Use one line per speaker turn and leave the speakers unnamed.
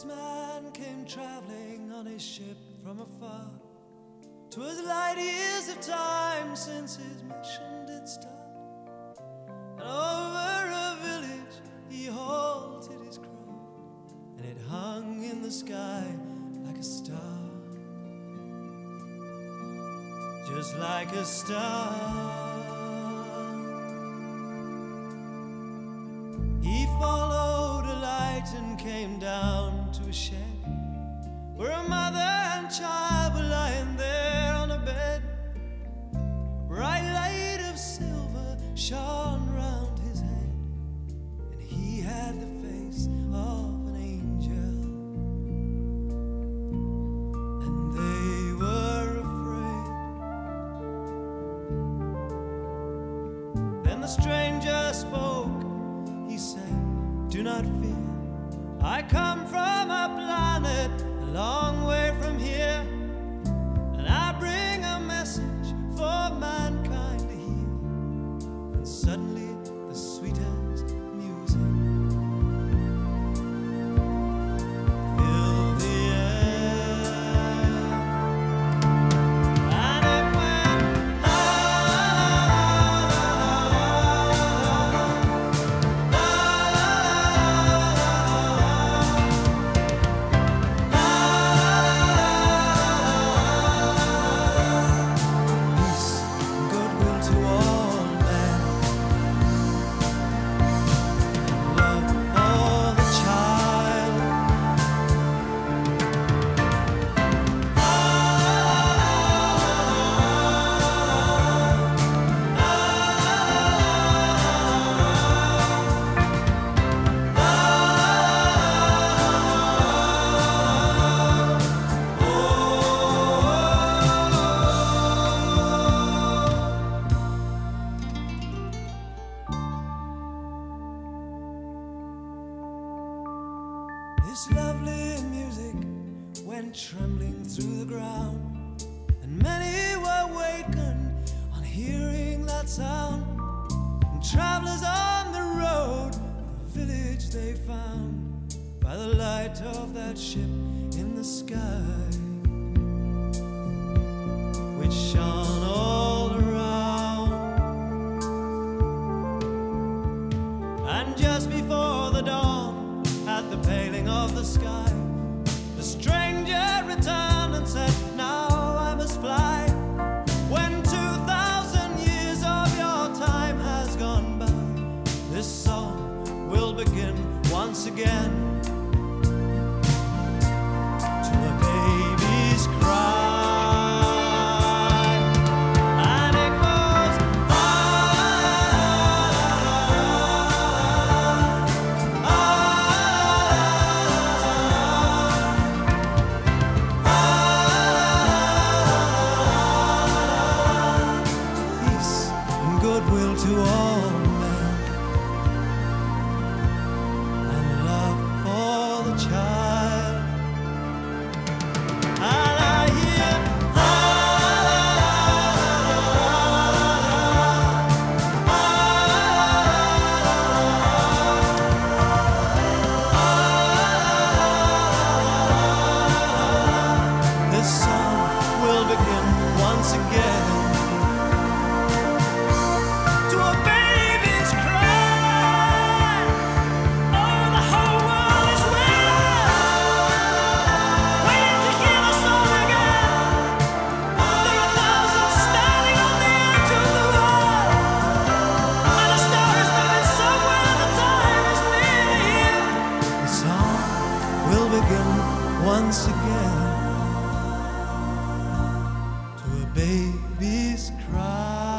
This man came traveling on his ship from afar. 'Twas light years of time since his mission did start. And over a village he halted his crow, and it hung in the sky like a star, just like a star. He followed a light and came down to a shed where a mother and child were lying there on a bed. A bright light of silver shone round his head, and he had the face of an angel, and they were afraid. Then the stranger spoke. He said, "Do not fear, I come from a planet a long way from here, and I bring a message for mankind to hear." And suddenly the sweetest music filled the air, and it went la This lovely music went trembling through the ground, and many were wakened on hearing that sound. And travelers on the road, the village they found by the light of that ship in the sky, which shone all around. And just before the dawn, at the paling of the sky, the stranger returned and said, "Now I must fly. When 2,000 years of your time has gone by, this song will begin once again, to a baby's cry." Goodwill to all men, and love for the child. And I hear la this song will begin once again. Once again, to a baby's cry.